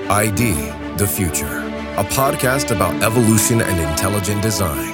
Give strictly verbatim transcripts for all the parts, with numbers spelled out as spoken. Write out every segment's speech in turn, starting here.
I D, The Future, a podcast about evolution and intelligent design.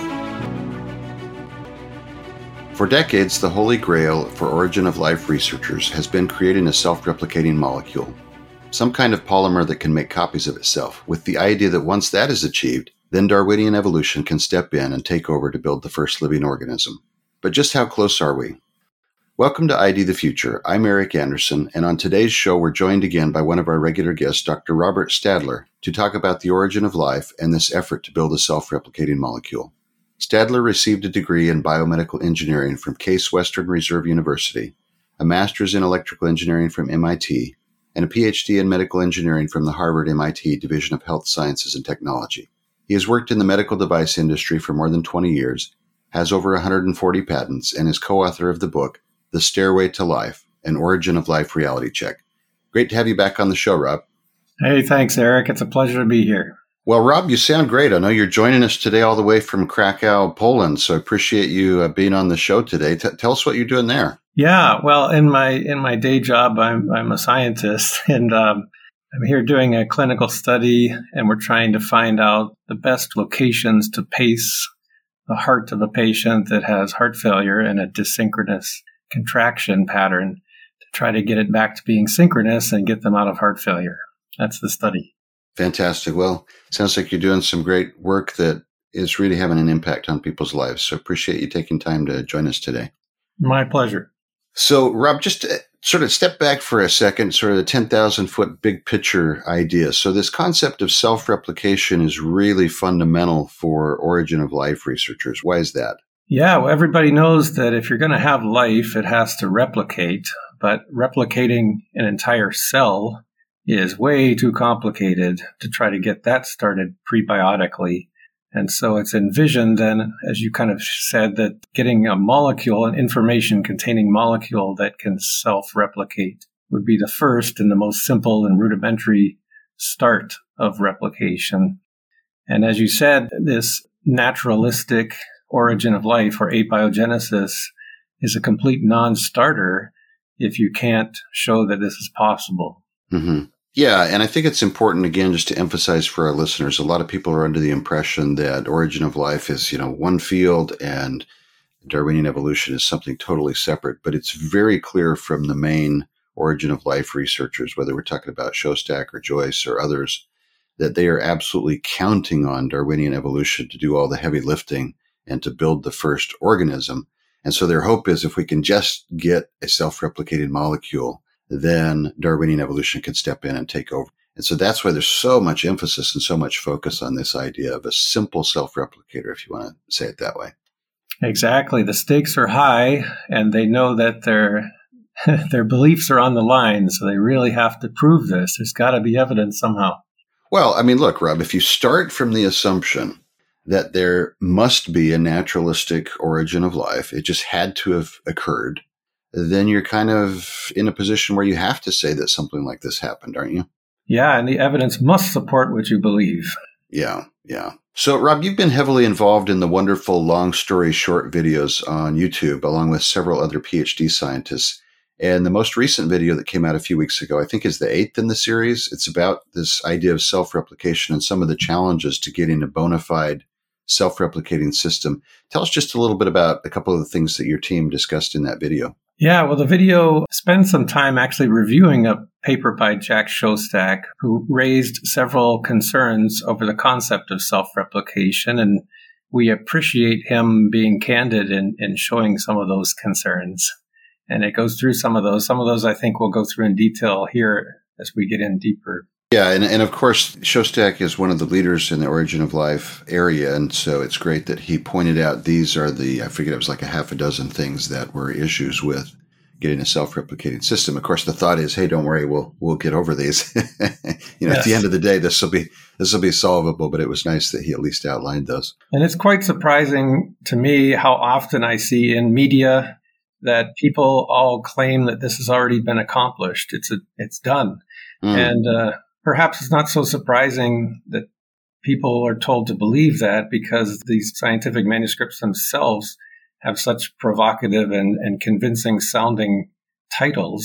For decades, the holy grail for origin of life researchers has been creating a self-replicating molecule, some kind of polymer that can make copies of itself, with the idea that once that is achieved, then Darwinian evolution can step in and take over to build the first living organism. But just how close are we? Welcome to I D the Future. I'm Eric Anderson, and on today's show, we're joined again by one of our regular guests, Doctor Robert Stadler, to talk about the origin of life and this effort to build a self-replicating molecule. Stadler received a degree in biomedical engineering from Case Western Reserve University, a master's in electrical engineering from M I T, and a P H D in medical engineering from the Harvard M I T Division of Health Sciences and Technology. He has worked in the medical device industry for more than twenty years, has over one hundred forty patents, and is co-author of the book, The Stairway to Life, an Origin of Life Reality Check. Great to have you back on the show, Rob. Hey, thanks, Eric. It's a pleasure to be here. Well, Rob, you sound great. I know you're joining us today all the way from Krakow, Poland, so I appreciate you uh, being on the show today. T- tell us what you're doing there. Yeah, well, in my in my day job, I'm I'm a scientist, and um, I'm here doing a clinical study, and we're trying to find out the best locations to pace the heart of a patient that has heart failure in a desynchronous contraction pattern to try to get it back to being synchronous and get them out of heart failure. That's the study. Fantastic. Well, sounds like you're doing some great work that is really having an impact on people's lives. So appreciate you taking time to join us today. My pleasure. So, Rob, just to sort of step back for a second, sort of the ten thousand foot big picture idea. So this concept of self-replication is really fundamental for origin of life researchers. Why is that? Yeah, well, everybody knows that if you're going to have life, it has to replicate. But replicating an entire cell is way too complicated to try to get that started prebiotically. And so it's envisioned, and as you kind of said, that getting a molecule, an information-containing molecule that can self-replicate would be the first and the most simple and rudimentary start of replication. And as you said, this naturalistic origin of life, or abiogenesis, is a complete non-starter if you can't show that this is possible. Mm-hmm. Yeah, and I think it's important, again, just to emphasize for our listeners, a lot of people are under the impression that origin of life is, you know, one field and Darwinian evolution is something totally separate. But it's very clear from the main origin of life researchers, whether we're talking about Shostak or Joyce or others, that they are absolutely counting on Darwinian evolution to do all the heavy lifting and to build the first organism. And so their hope is if we can just get a self-replicating molecule, then Darwinian evolution can step in and take over. And so that's why there's so much emphasis and so much focus on this idea of a simple self-replicator, if you want to say it that way. Exactly. The stakes are high, and they know that their their beliefs are on the line, so they really have to prove this. There's got to be evidence somehow. Well, I mean, look, Rob, if you start from the assumption that there must be a naturalistic origin of life, it just had to have occurred, then you're kind of in a position where you have to say that something like this happened, aren't you? Yeah, and the evidence must support what you believe. Yeah, yeah. So, Rob, you've been heavily involved in the wonderful long story short videos on YouTube, along with several other P H D scientists. And the most recent video that came out a few weeks ago, I think is the eighth in the series. It's about this idea of self-replication and some of the challenges to getting a bona fide self-replicating system. Tell us just a little bit about a couple of the things that your team discussed in that video. Yeah, well, the video spends some time actually reviewing a paper by Jack Shostak, who raised several concerns over the concept of self-replication, and we appreciate him being candid in, in showing some of those concerns. And it goes through some of those. Some of those I think we'll go through in detail here as we get in deeper. Yeah, and, and of course, Shostak is one of the leaders in the origin of life area, and so it's great that he pointed out these are the, I forget, it was like a half a dozen things that were issues with getting a self-replicating system. Of course, the thought is, hey, don't worry, we'll we'll get over these. you know, yes. At the end of the day, this will be this will be solvable. But it was nice that he at least outlined those. And it's quite surprising to me how often I see in media that people all claim that this has already been accomplished. It's a, it's done, mm. and uh, perhaps it's not so surprising that people are told to believe that, because these scientific manuscripts themselves have such provocative and, and convincing sounding titles.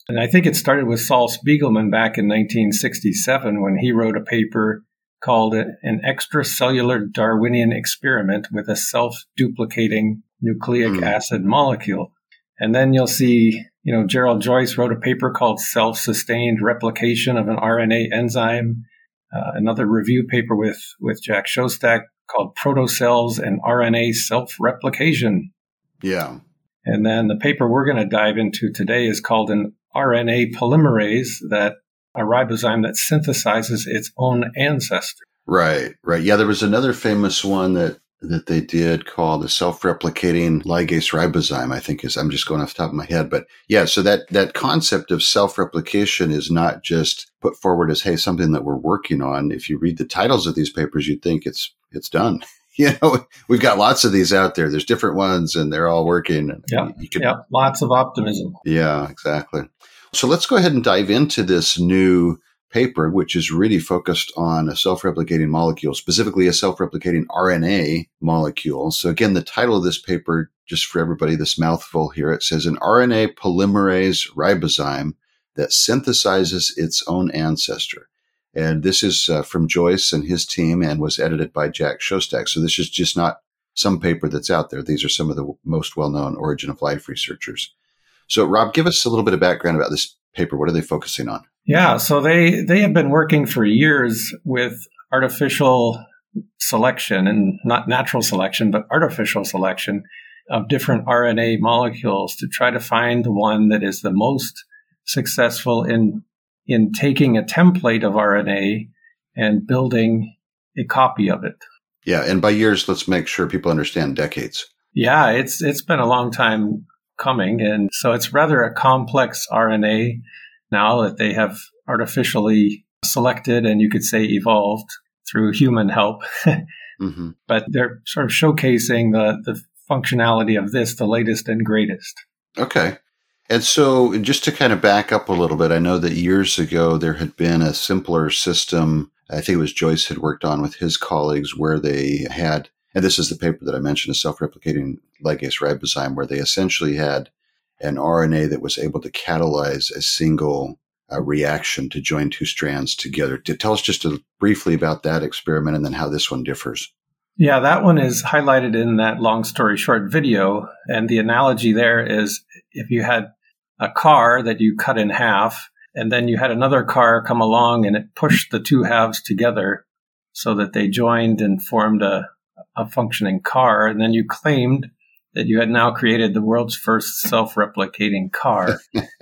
And I think it started with Saul Spiegelman back in nineteen sixty-seven when he wrote a paper called An Extracellular Darwinian Experiment with a Self-Duplicating Nucleic mm. Acid Molecule. And then you'll see, you know, Gerald Joyce wrote a paper called Self-Sustained Replication of an R N A Enzyme. Uh, another review paper with, with Jack Szostak called Protocells and R N A Self-Replication. Yeah. And then the paper we're going to dive into today is called an R N A polymerase, that a ribozyme that synthesizes its own ancestor. Right, right. Yeah, there was another famous one that, that they did called the self-replicating ligase ribozyme, I think is, I'm just going off the top of my head. But yeah, so that, that concept of self-replication is not just put forward as, hey, something that we're working on. If you read the titles of these papers, you'd think it's it's done. You know, we've got lots of these out there. There's different ones and they're all working. Yeah, you could, yeah, lots of optimism. Yeah, exactly. So let's go ahead and dive into this new paper, which is really focused on a self-replicating molecule, specifically a self-replicating R N A molecule. So again, the title of this paper, just for everybody, this mouthful here, it says an R N A polymerase ribozyme that synthesizes its own ancestor. And this is uh, from Joyce and his team and was edited by Jack Szostak. So this is just not some paper that's out there. These are some of the most well-known origin of life researchers. So Rob, give us a little bit of background about this paper. What are they focusing on? Yeah, so they, they have been working for years with artificial selection, and not natural selection, but artificial selection of different R N A molecules to try to find the one that is the most successful in in taking a template of R N A and building a copy of it. Yeah, and by years, let's make sure people understand decades. Yeah, it's it's been a long time coming, and so it's rather a complex R N A now that they have artificially selected, and you could say evolved through human help. mm-hmm. But they're sort of showcasing the, the functionality of this, the latest and greatest. Okay. And so just to kind of back up a little bit, I know that years ago there had been a simpler system, I think it was Joyce had worked on with his colleagues, where they had, and this is the paper that I mentioned, a self-replicating ligase ribozyme, where they essentially had an R N A that was able to catalyze a single uh, reaction to join two strands together. To tell us just a, briefly about that experiment and then how this one differs. Yeah, that one is highlighted in that long story short video. And the analogy there is if you had a car that you cut in half, and then you had another car come along and it pushed the two halves together so that they joined and formed a, a functioning car. And then you claimed that you had now created the world's first self-replicating car.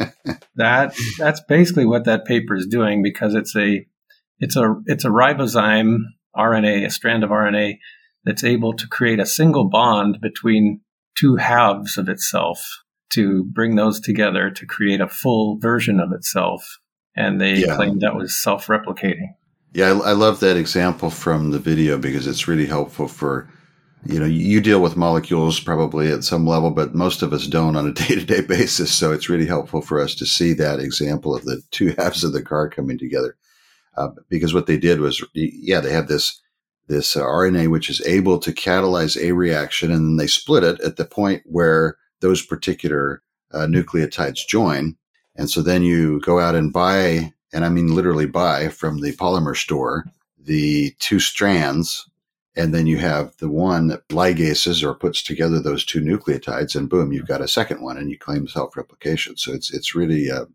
that that's basically what that paper is doing, because it's a it's a it's a ribozyme R N A, a strand of R N A that's able to create a single bond between two halves of itself to bring those together to create a full version of itself. And they yeah. claimed that was self-replicating. Yeah, I, I love that example from the video because it's really helpful for, you know, you deal with molecules probably at some level, but most of us don't on a day-to-day basis. So it's really helpful for us to see that example of the two halves of the car coming together. Uh, because what they did was, yeah, they have this this uh, R N A which is able to catalyze a reaction, and then they split it at the point where those particular uh, nucleotides join. And so then you go out and buy, and I mean literally buy from the polymer store, the two strands, and then you have the one that ligases or puts together those two nucleotides, and boom, you've got a second one, and you claim self-replication. So it's it's really uh,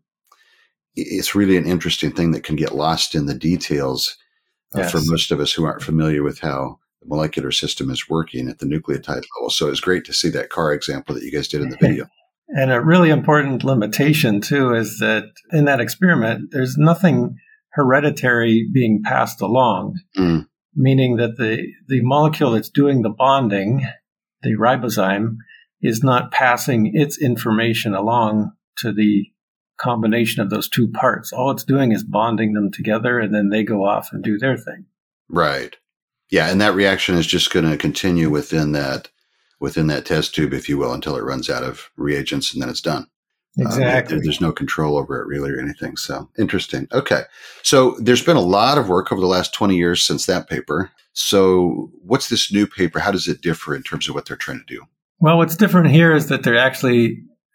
it's really an interesting thing that can get lost in the details uh, yes. for most of us who aren't familiar with how the molecular system is working at the nucleotide level. So it's great to see that car example that you guys did in the video. And a really important limitation, too, is that in that experiment, there's nothing hereditary being passed along, mm. meaning that the, the molecule that's doing the bonding, the ribozyme, is not passing its information along to the combination of those two parts. All it's doing is bonding them together, and then they go off and do their thing. Right. Yeah, and that reaction is just going to continue within that within that test tube, if you will, until it runs out of reagents, and then it's done. Exactly. Um, there's no control over it really or anything. So interesting. Okay. So there's been a lot of work over the last twenty years since that paper. So what's this new paper? How does it differ in terms of what they're trying to do? Well, what's different here is that they're actually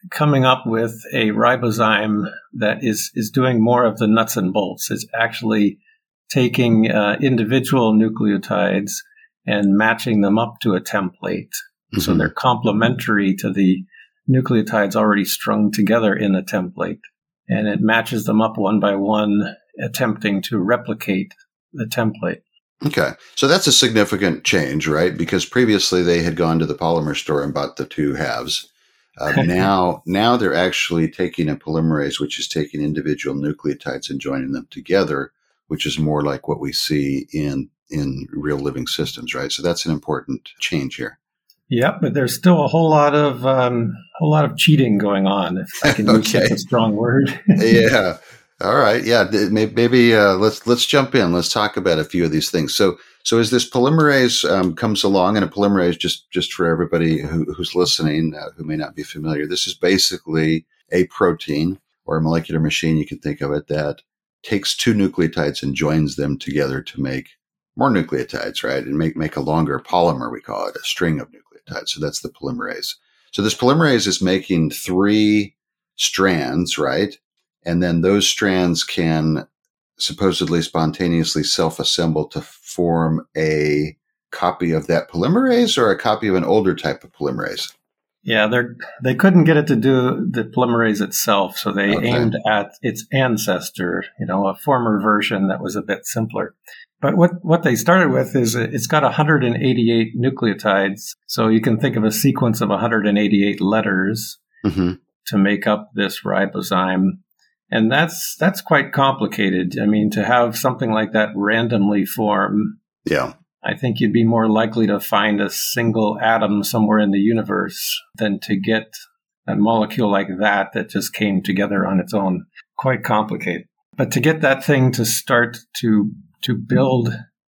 coming up with a ribozyme that is, is doing more of the nuts and bolts. It's actually taking uh, individual nucleotides and matching them up to a template. Mm-hmm. So they're complementary to the nucleotides already strung together in the template. And it matches them up one by one, attempting to replicate the template. Okay. So that's a significant change, right? Because previously they had gone to the polymer store and bought the two halves. Uh, now, now they're actually taking a polymerase, which is taking individual nucleotides and joining them together, which is more like what we see in, in real living systems, right? So that's an important change here. Yep, but there's still a whole lot of um, whole lot of cheating going on, if I can use okay. such a strong word. Yeah. All right. Yeah. Maybe uh, let's let's jump in. Let's talk about a few of these things. So so as this polymerase um, comes along, and a polymerase, just just for everybody who, who's listening uh, who may not be familiar, this is basically a protein or a molecular machine, you can think of it, that takes two nucleotides and joins them together to make more nucleotides, right? And make make a longer polymer, we call it, a string of nucleotides. So that's the polymerase. So this polymerase is making three strands, right? And then those strands can supposedly spontaneously self-assemble to form a copy of that polymerase or a copy of an older type of polymerase. Yeah, they they couldn't get it to do the polymerase itself, so they okay. aimed at its ancestor, you know, a former version that was a bit simpler. But what, what they started with is it's got one hundred eighty-eight nucleotides. So you can think of a sequence of one hundred eighty-eight letters mm-hmm. to make up this ribozyme. And that's that's quite complicated. I mean, to have something like that randomly form, yeah, I think you'd be more likely to find a single atom somewhere in the universe than to get a molecule like that that just came together on its own. Quite complicated. But to get that thing to start to to build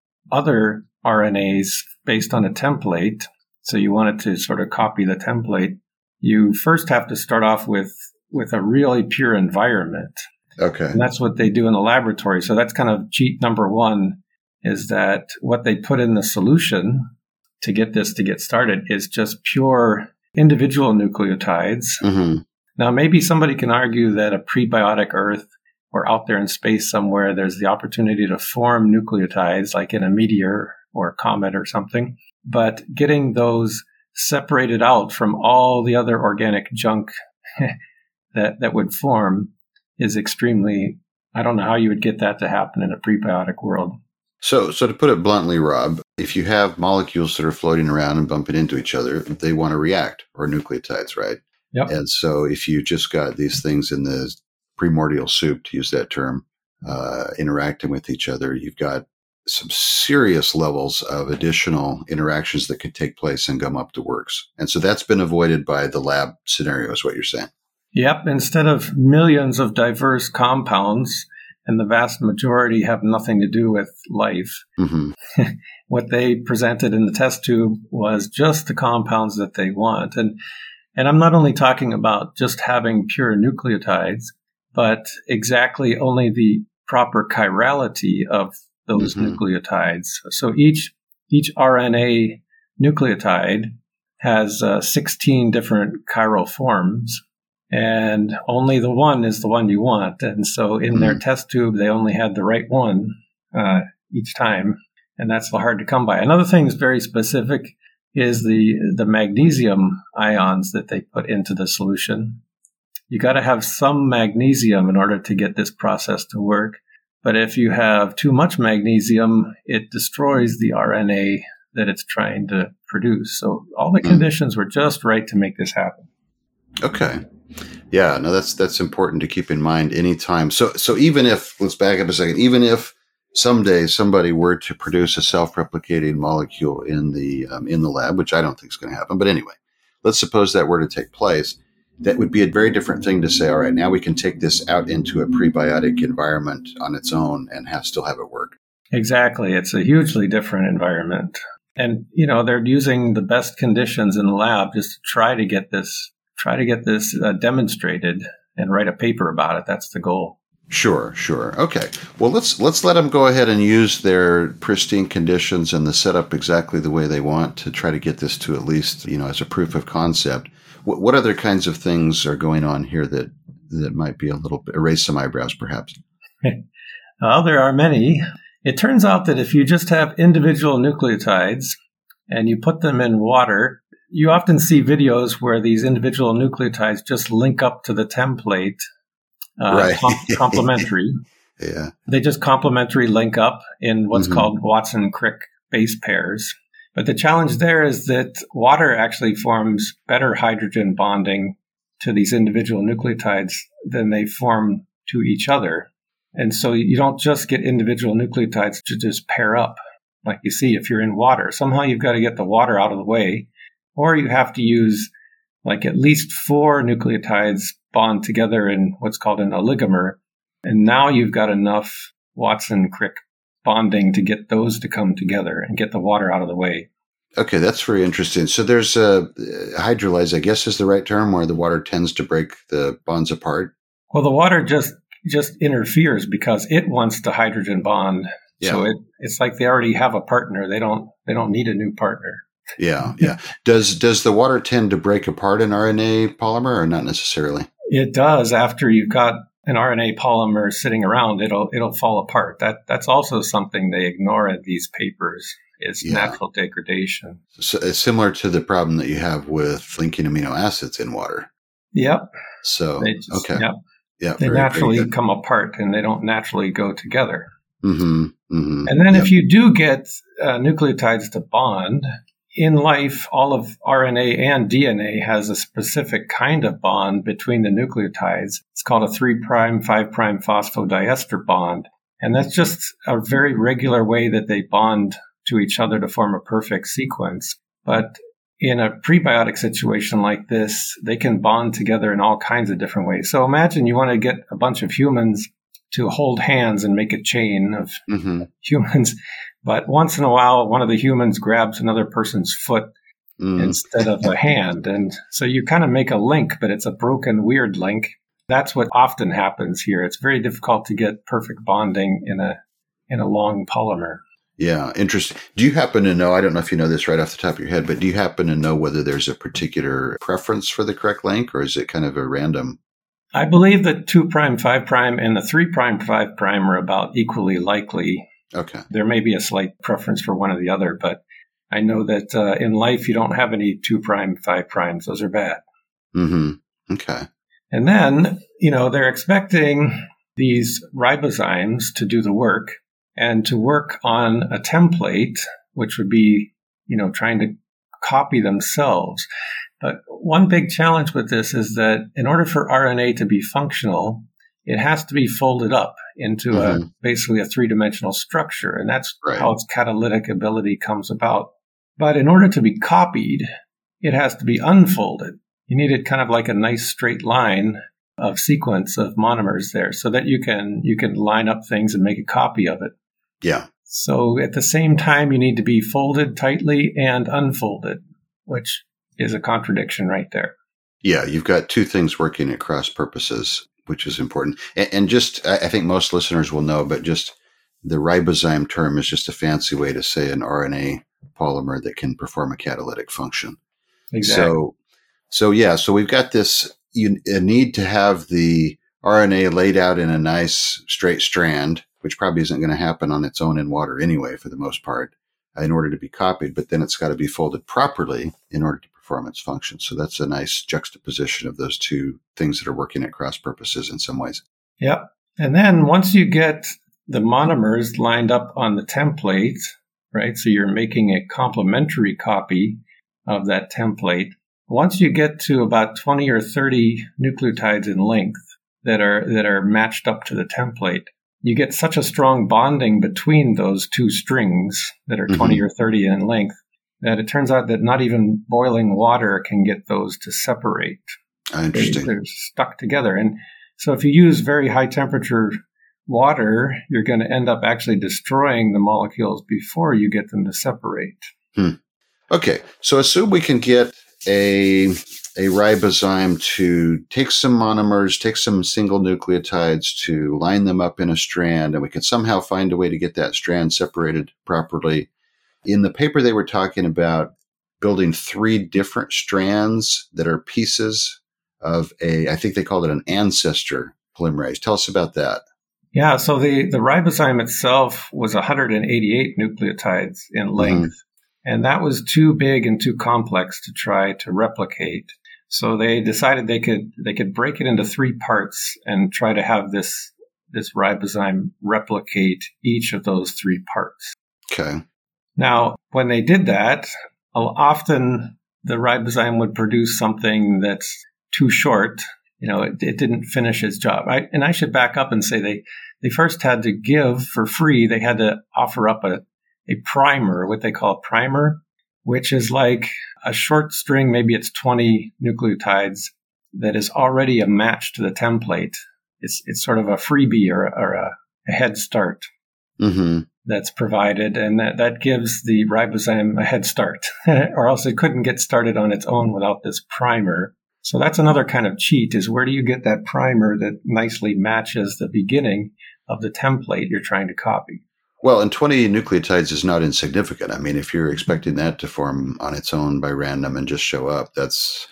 other R N As based on a template, so you want it to sort of copy the template, you first have to start off with, with a really pure environment. Okay. And that's what they do in the laboratory. So that's kind of cheat number one, is that what they put in the solution to get this to get started is just pure individual nucleotides. Mm-hmm. Now, maybe somebody can argue that a prebiotic Earth or out there in space somewhere, there's the opportunity to form nucleotides like in a meteor or a comet or something. But getting those separated out from all the other organic junk that, that would form is extremely, I don't know how you would get that to happen in a prebiotic world. So, so to put it bluntly, Rob, if you have molecules that are floating around and bumping into each other, they want to react, or nucleotides, right? Yep. And so if you just got these things in the primordial soup, to use that term, uh, interacting with each other, you've got some serious levels of additional interactions that could take place and gum up the works. And so that's been avoided by the lab scenario, is what you're saying. Yep. Instead of millions of diverse compounds, and the vast majority have nothing to do with life, mm-hmm. what they presented in the test tube was just the compounds that they want. And and I'm not only talking about just having pure nucleotides, but exactly only the proper chirality of those mm-hmm. nucleotides. So each each R N A nucleotide has uh, sixteen different chiral forms, and only the one is the one you want. And so in mm-hmm. their test tube, they only had the right one uh, each time, and that's hard to come by. Another thing that's very specific is the the magnesium ions that they put into the solution. You got to have some magnesium in order to get this process to work. But if you have too much magnesium, it destroys the R N A that it's trying to produce. So all the conditions were just right to make this happen. Okay. Yeah, no, that's that's important to keep in mind anytime. So so even if, let's back up a second, even if someday somebody were to produce a self-replicating molecule in the um, in the lab, which I don't think is going to happen, but anyway, let's suppose that were to take place. That would be a very different thing to say, all right, now we can take this out into a prebiotic environment on its own and have still have it work. Exactly. It's a hugely different environment. And, you know, they're using the best conditions in the lab just to try to get this, try to get this uh, demonstrated and write a paper about it. That's the goal. Sure, sure. Okay. Well, let's let's let them go ahead and use their pristine conditions and the setup exactly the way they want to try to get this to at least, you know, as a proof of concept. What, what other kinds of things are going on here that, that might be a little bit, raise some eyebrows, perhaps? Well, there are many. It turns out that if you just have individual nucleotides and you put them in water, you often see videos where these individual nucleotides just link up to the template, uh, right. com- complementary. Yeah. They just complementary link up in what's Mm-hmm. called Watson-Crick base pairs. But the challenge there is that water actually forms better hydrogen bonding to these individual nucleotides than they form to each other. And so you don't just get individual nucleotides to just pair up like you see if you're in water. Somehow you've got to get the water out of the way, or you have to use like at least four nucleotides bond together in what's called an oligomer. And now you've got enough Watson-Crick bonding to get those to come together and get the water out of the way. Okay, that's very interesting. So there's a hydrolyze, I guess is the right term, where the water tends to break the bonds apart. Well, the water just just interferes because it wants the hydrogen bond. Yeah. So it, it's like they already have a partner. They don't they don't need a new partner. Yeah, yeah. Does does the water tend to break apart an R N A polymer or not necessarily? It does. After you've got an R N A polymer sitting around, it'll it'll fall apart. That that's also something they ignore in these papers is Yeah. natural degradation. So it's similar to the problem that you have with linking amino acids in water. Yep. So They just, okay, Yep. yeah, They very, naturally very good. come apart and they don't naturally go together. Mm-hmm, mm-hmm. And then Yep. if you do get uh, nucleotides to bond, in life, all of R N A and D N A has a specific kind of bond between the nucleotides. It's called a three prime, five prime phosphodiester bond. And that's just a very regular way that they bond to each other to form a perfect sequence. But in a prebiotic situation like this, they can bond together in all kinds of different ways. So imagine you want to get a bunch of humans to hold hands and make a chain of Mm-hmm. humans. But once in a while, one of the humans grabs another person's foot Mm. instead of a hand. And so you kind of make a link, but it's a broken, weird link. That's what often happens here. It's very difficult to get perfect bonding in a in a long polymer. Yeah, interesting. Do you happen to know, I don't know if you know this right off the top of your head, but do you happen to know whether there's a particular preference for the correct link, or is it kind of a random? I believe that two prime, five prime, and the three prime, five prime are about equally likely. Okay. There may be a slight preference for one or the other, but I know that uh, in life you don't have any two prime, five primes. Those are bad. Mm-hmm. Okay. And then, you know, they're expecting these ribozymes to do the work and to work on a template, which would be, you know, trying to copy themselves. But one big challenge with this is that in order for R N A to be functional, it has to be folded up into Mhm. a basically a three-dimensional structure. And that's Right. how its catalytic ability comes about. But in order to be copied, it has to be unfolded. You need it kind of like a nice straight line of sequence of monomers there so that you can you can line up things and make a copy of it. Yeah. So at the same time, you need to be folded tightly and unfolded, which is a contradiction right there. Yeah, you've got two things working at cross purposes, which is important. And, and just, I I think most listeners will know, but just the ribozyme term is just a fancy way to say an R N A polymer that can perform a catalytic function. Exactly. So, so yeah, so we've got this you, a need to have the R N A laid out in a nice straight strand, which probably isn't going to happen on its own in water anyway, for the most part, in order to be copied. But then it's got to be folded properly in order to perform its function. So that's a nice juxtaposition of those two things that are working at cross purposes in some ways. Yep. And then once you get the monomers lined up on the template, right? So you're making a complementary copy of that template. Once you get to about twenty or thirty nucleotides in length that are that are matched up to the template, you get such a strong bonding between those two strings that are twenty Mhm. or thirty in length that it turns out that not even boiling water can get those to separate. Ah, They, interesting. they're stuck together. And so if you use very high temperature water, you're going to end up actually destroying the molecules before you get them to separate. Okay, so assume we can get a a ribozyme to take some monomers, take some single nucleotides to line them up in a strand, and we can somehow find a way to get that strand separated properly. In the paper they were talking about, building three different strands that are pieces of a, I think they called it an ancestor polymerase. Tell us about that. Yeah, so the, the ribozyme itself was one hundred eighty-eight nucleotides in length, mm-hmm. and that was too big and too complex to try to replicate. So they decided they could they could break it into three parts and try to have this this ribozyme replicate each of those three parts. Okay. Now, when they did that, often the ribozyme would produce something that's too short. You know, it, it didn't finish its job. I, and I should back up and say they, they first had to give for free. They had to offer up a, a primer, what they call a primer, which is like a short string, maybe it's twenty nucleotides, that is already a match to the template. It's it's sort of a freebie or, or a, a head start mm-hmm. that's provided, and that, that gives the ribozyme a head start, or else it couldn't get started on its own without this primer. So that's another kind of cheat, is where do you get that primer that nicely matches the beginning of the template you're trying to copy? Well, and twenty nucleotides is not insignificant. I mean, if you're expecting that to form on its own by random and just show up, that's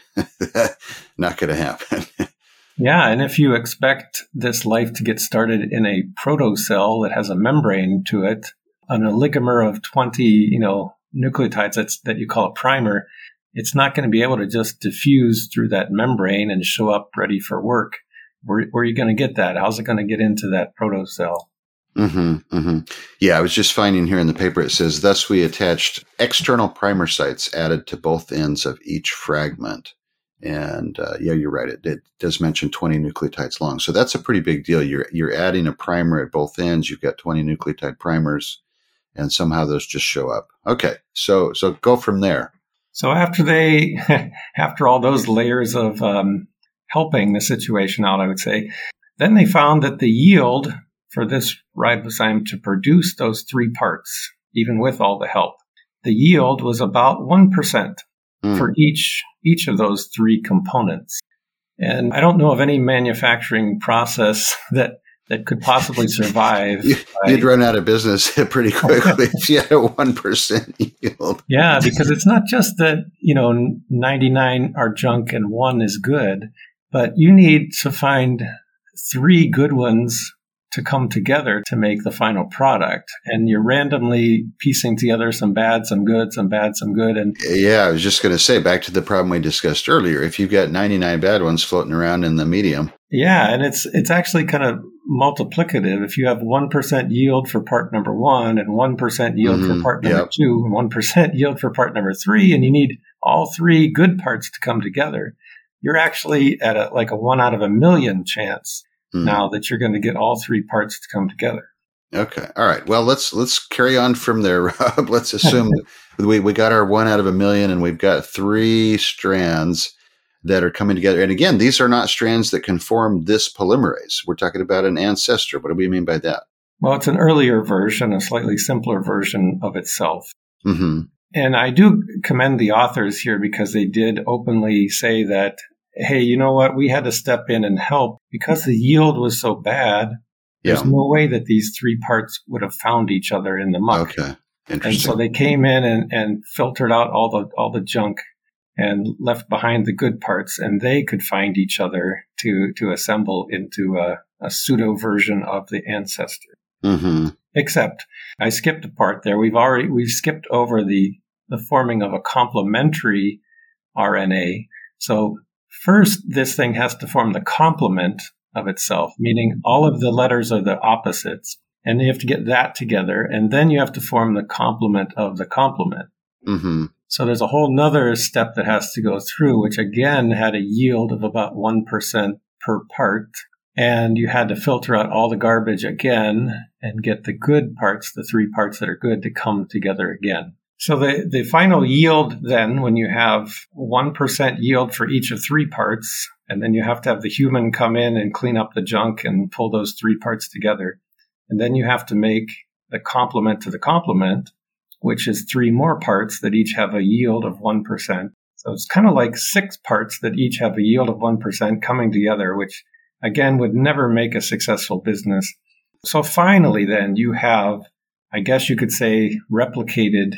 not going to happen. Yeah, and if you expect this life to get started in a protocell that has a membrane to it, an oligomer of twenty, you know, nucleotides that's, that you call a primer, it's not going to be able to just diffuse through that membrane and show up ready for work. Where, where are you going to get that? How's it going to get into that protocell? Mm-hmm, mm-hmm. Yeah, I was just finding here in the paper, it says, thus we attached external primer sites added to both ends of each fragment. And uh, yeah, you're right. It, it does mention twenty nucleotides long. So that's a pretty big deal. You're you're adding a primer at both ends. You've got twenty nucleotide primers, and somehow those just show up. Okay, so so go from there. So after they, after all those layers of um, helping the situation out, I would say, then they found that the yield for this ribozyme to produce those three parts, even with all the help, the yield was about one percent mm. for each each of those three components. And I don't know of any manufacturing process that that could possibly survive. you, you'd run out of business pretty quickly if you had a one percent yield. Yeah, because it's not just that, you know, ninety-nine are junk and one is good, but you need to find three good ones to come together to make the final product. And you're randomly piecing together some bad, some good, some bad, some good. And yeah, I was just going to say, back to the problem we discussed earlier. If you've got ninety-nine bad ones floating around in the medium. Yeah, and it's it's actually kind of multiplicative. If you have one percent yield for part number one and one percent yield mm-hmm. for part number yep. two and one percent yield for part number three, and you need all three good parts to come together, you're actually at a like a one out of a million chance mm. now that you're going to get all three parts to come together. Okay. All right. Well, let's let's carry on from there, Rob. Let's assume we, we got our one out of a million and we've got three strands that are coming together. And again, these are not strands that can form this polymerase. We're talking about an ancestor. What do we mean by that? Well, it's an earlier version, a slightly simpler version of itself. Mm-hmm. And I do commend the authors here because they did openly say that, hey, you know what? We had to step in and help because the yield was so bad. There's yeah. no way that these three parts would have found each other in the muck. Okay. Interesting. And so they came in and, and filtered out all the all the junk and left behind the good parts, and they could find each other to to assemble into a, a pseudo version of the ancestor. Mm-hmm. Except I skipped a part there. We've already we've skipped over the the forming of a complementary R N A. So first, this thing has to form the complement of itself, meaning all of the letters are the opposites, and you have to get that together, and then you have to form the complement of the complement. Mm-hmm. So there's a whole nother step that has to go through, which again had a yield of about one percent per part. And you had to filter out all the garbage again and get the good parts, the three parts that are good, to come together again. So the, the final yield then, when you have one percent yield for each of three parts, and then you have to have the human come in and clean up the junk and pull those three parts together. And then you have to make the complement to the complement, which is three more parts that each have a yield of one percent. So it's kind of like six parts that each have a yield of one percent coming together, which again would never make a successful business. So finally then you have, I guess you could say, replicated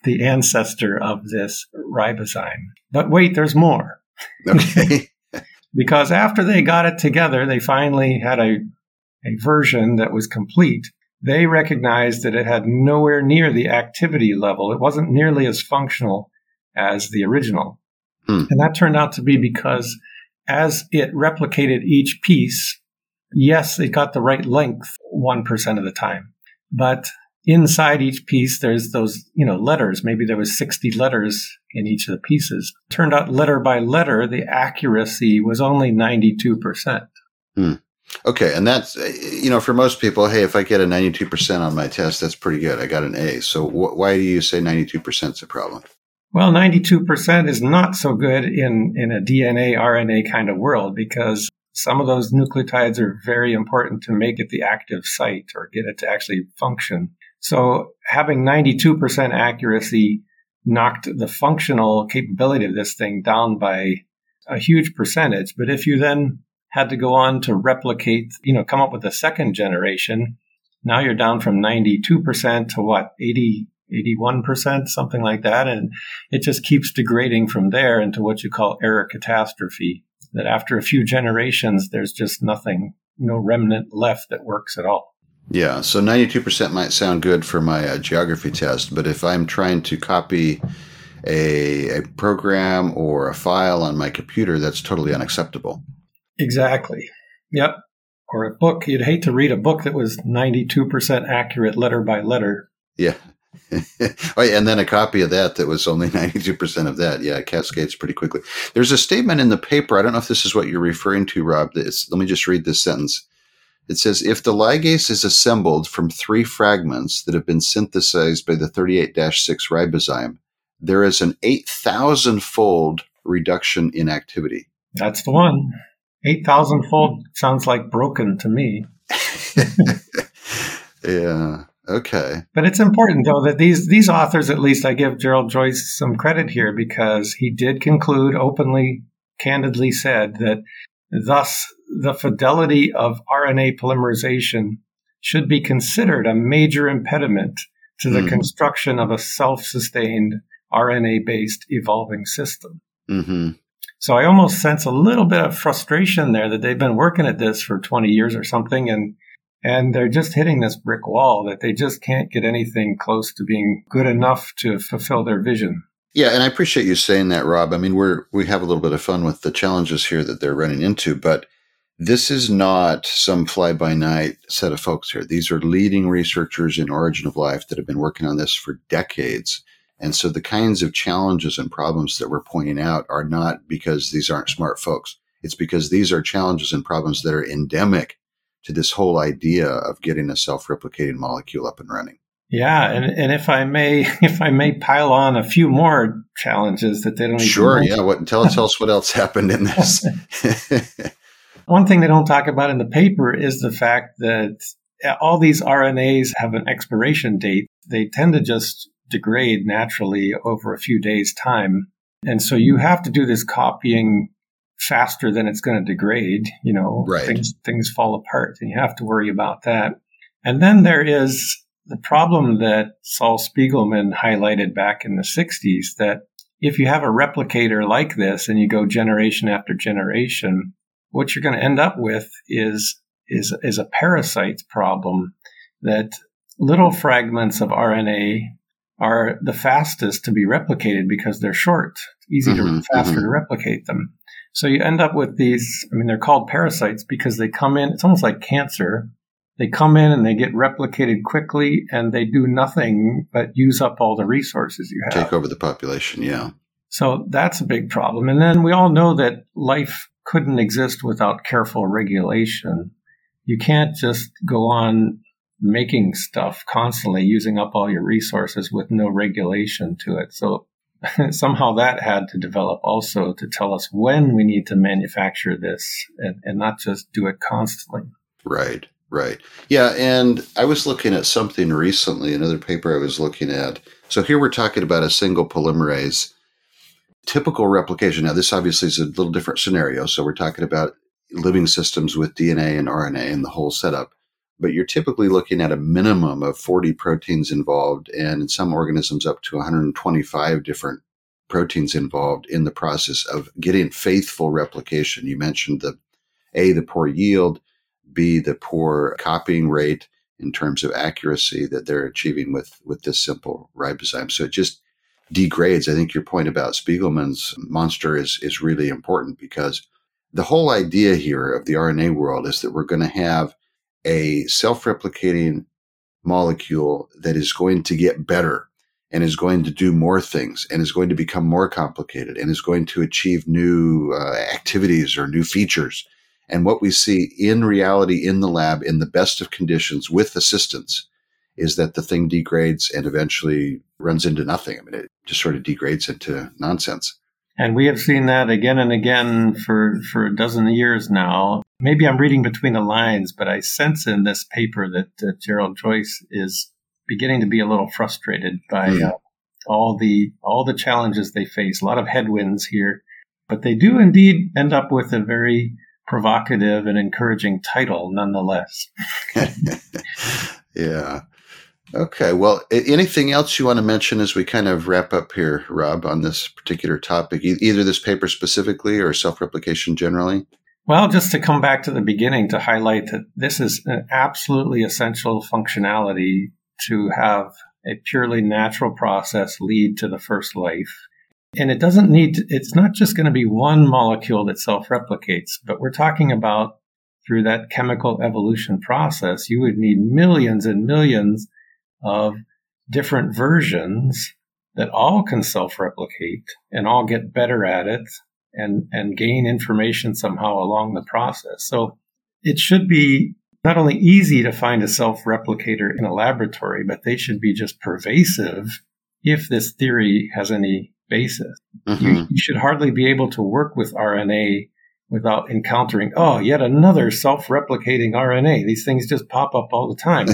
the ancestor of this ribozyme. But wait, there's more. Okay. Because after they got it together, they finally had a, a version that was complete. They recognized that it had nowhere near the activity level. It wasn't nearly as functional as the original. Hmm. And that turned out to be because as it replicated each piece, yes, it got the right length one percent of the time. But inside each piece, there's those, you know, letters. Maybe there was sixty letters in each of the pieces. Turned out letter by letter, the accuracy was only ninety-two percent. Hmm. Okay. And that's, you know, for most people, hey, if I get a ninety-two percent on my test, that's pretty good. I got an A. So wh- why do you say ninety-two percent is a problem? Well, ninety-two percent is not so good in, in a D N A, R N A kind of world because some of those nucleotides are very important to make it the active site or get it to actually function. So having ninety-two percent accuracy knocked the functional capability of this thing down by a huge percentage. But if you then had to go on to replicate, you know, come up with a second generation, now you're down from ninety-two percent to what, eighty, eighty-one percent, something like that. And it just keeps degrading from there into what you call error catastrophe, that after a few generations, there's just nothing, no remnant left that works at all. Yeah, so ninety-two percent might sound good for my uh, geography test, but if I'm trying to copy a, a program or a file on my computer, that's totally unacceptable. Exactly. Yep. Or a book. You'd hate to read a book that was ninety-two percent accurate letter by letter. Yeah. Oh, yeah, and then a copy of that that was only ninety-two percent of that. Yeah, it cascades pretty quickly. There's a statement in the paper. I don't know if this is what you're referring to, Rob. That it's, let me just read this sentence. It says, if the ligase is assembled from three fragments that have been synthesized by the thirty-eight dash six ribozyme, there is an eight thousand fold reduction in activity. That's the one. eight thousand fold sounds like broken to me. Yeah. Okay. But it's important, though, that these, these authors, at least I give Gerald Joyce some credit here because he did conclude openly, candidly said that thus the fidelity of R N A polymerization should be considered a major impediment to the mm. construction of a self-sustained R N A-based evolving system. Mm-hmm. So I almost sense a little bit of frustration there that they've been working at this for twenty years or something, and and they're just hitting this brick wall that they just can't get anything close to being good enough to fulfill their vision. Yeah, and I appreciate you saying that, Rob. I mean, we're we have a little bit of fun with the challenges here that they're running into, but this is not some fly-by-night set of folks here. These are leading researchers in Origin of Life that have been working on this for decades. And so the kinds of challenges and problems that we're pointing out are not because these aren't smart folks. It's because these are challenges and problems that are endemic to this whole idea of getting a self-replicating molecule up and running. Yeah, and, and if I may, if I may pile on a few more challenges that they don't even Sure, know. yeah. What tell, tell us what else happened in this. One thing they don't talk about in the paper is the fact that all these R N As have an expiration date. They tend to just degrade naturally over a few days' time. And so you have to do this copying faster than it's going to degrade. You know, right. things, things fall apart, and you have to worry about that. And then there is the problem that Saul Spiegelman highlighted back in the sixties, that if you have a replicator like this and you go generation after generation, what you're going to end up with is is is a parasite problem, that little fragments of R N A are the fastest to be replicated because they're short. It's easy mm-hmm, to faster mm-hmm. to replicate them. So you end up with these, I mean, they're called parasites because they come in, it's almost like cancer. They come in and they get replicated quickly, and they do nothing but use up all the resources you have. Take over the population, yeah. So that's a big problem. And then we all know that life couldn't exist without careful regulation. You can't just go on making stuff constantly, using up all your resources with no regulation to it. So somehow that had to develop also to tell us when we need to manufacture this and, and not just do it constantly. Right. Right. Yeah. And I was looking at something recently, another paper I was looking at. So here we're talking about a single polymerase. Typical replication. Now, this obviously is a little different scenario. So we're talking about living systems with D N A and R N A and the whole setup. but you're typically looking at a minimum of forty proteins involved, and in some organisms up to one hundred twenty-five different proteins involved in the process of getting faithful replication. You mentioned the A, the poor yield, B, the poor copying rate in terms of accuracy that they're achieving with, with this simple ribozyme. So it just degrades. I think your point about Spiegelman's monster is, is really important, because the whole idea here of the R N A world is that we're going to have a self-replicating molecule that is going to get better and is going to do more things and is going to become more complicated and is going to achieve new uh, activities or new features. And what we see in reality in the lab in the best of conditions with assistance is that the thing degrades and eventually runs into nothing. I mean, it just sort of degrades into nonsense. And we have seen that again and again for, for a dozen years now. Maybe I'm reading between the lines, but I sense in this paper that uh, Gerald Joyce is beginning to be a little frustrated by mm. uh, all the all the challenges they face. A lot of headwinds here, but they do indeed end up with a very provocative and encouraging title, nonetheless. Yeah. Okay. Well, anything else you want to mention as we kind of wrap up here, Rob, on this particular topic, e- either this paper specifically or self-replication generally? Well, just to come back to the beginning to highlight that this is an absolutely essential functionality to have a purely natural process lead to the first life. And it doesn't need to, it's not just going to be one molecule that self-replicates, but we're talking about through that chemical evolution process, you would need millions and millions of different versions that all can self-replicate and all get better at it and, and gain information somehow along the process. So it should be not only easy to find a self-replicator in a laboratory, but they should be just pervasive if this theory has any basis. Mm-hmm. You, you should hardly be able to work with R N A without encountering, oh, yet another self-replicating R N A. These things just pop up all the time.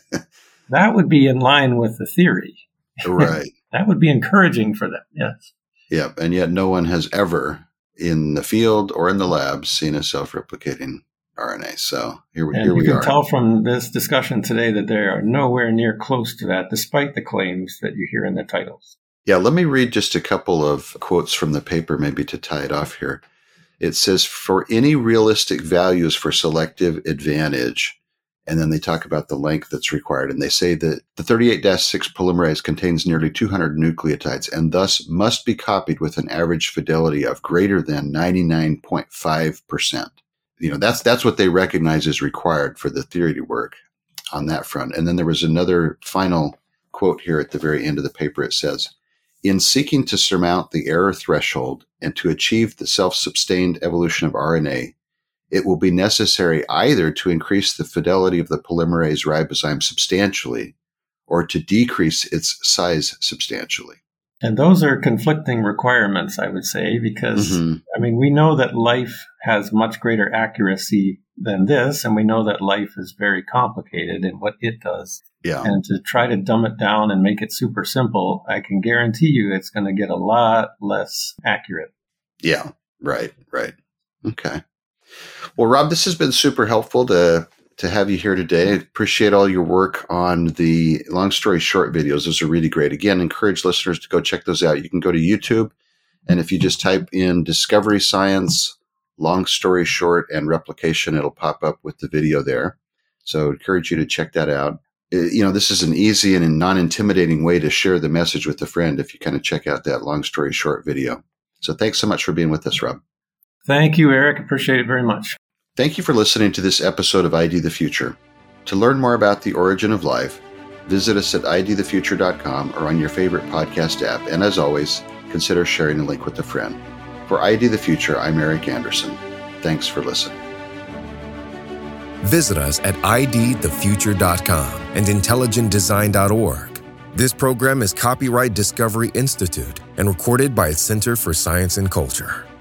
That would be in line with the theory. Right. That would be encouraging for them, yes. Yeah, and yet no one has ever in the field or in the lab seen a self-replicating R N A. So here, and here we are. You can tell from this discussion today that they are nowhere near close to that, despite the claims that you hear in the titles. Yeah, let me read just a couple of quotes from the paper, maybe to tie it off here. It says, for any realistic values for selective advantage, and then they talk about the length that's required. And they say that the thirty-eight dash six polymerase contains nearly two hundred nucleotides and thus must be copied with an average fidelity of greater than ninety-nine point five percent. You know, that's that's what they recognize is required for the theory to work on that front. And then there was another final quote here at the very end of the paper. It says, in seeking to surmount the error threshold and to achieve the self-sustained evolution of R N A, it will be necessary either to increase the fidelity of the polymerase ribozyme substantially or to decrease its size substantially. And those are conflicting requirements, I would say, because, mm-hmm. I mean, we know that life has much greater accuracy than this, and we know that life is very complicated in what it does. Yeah. And to try to dumb it down and make it super simple, I can guarantee you it's going to get a lot less accurate. Yeah, right, right. Okay. Well, Rob, this has been super helpful to to have you here today. I appreciate all your work on the long story short videos. Those are really great. Again, encourage listeners to go check those out. You can go to YouTube, and if you just type in Discovery Science, long story short, and replication, it'll pop up with the video there. So I encourage you to check that out. You know, this is an easy and non-intimidating way to share the message with a friend if you kind of check out that long story short video. So thanks so much for being with us, Rob. Thank you, Eric. Appreciate it very much. Thank you for listening to this episode of I D the Future. To learn more about the origin of life, visit us at I D the future dot com or on your favorite podcast app. And as always, consider sharing a link with a friend. For I D the Future, I'm Eric Anderson. Thanks for listening. Visit us at I D the future dot com and intelligent design dot org. This program is copyright Discovery Institute and recorded by its Center for Science and Culture.